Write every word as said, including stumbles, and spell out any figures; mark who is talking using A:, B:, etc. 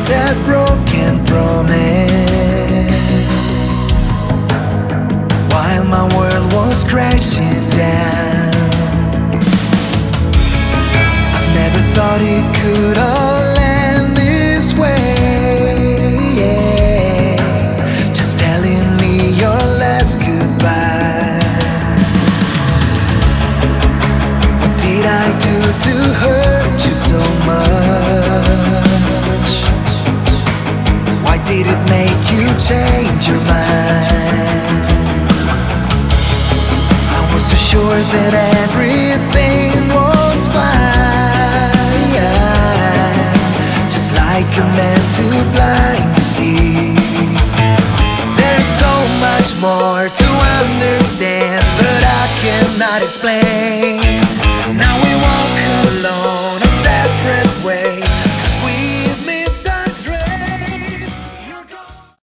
A: that broken promise, while my world was crashing down. I've never thought it could all end this way, yeah. Just telling me your last goodbye. What did I do to hurt you so much? Why did it make you change your mind? I was so sure that everything was fine, just like a man too blind to see. There's so much more to understand, but I cannot explain.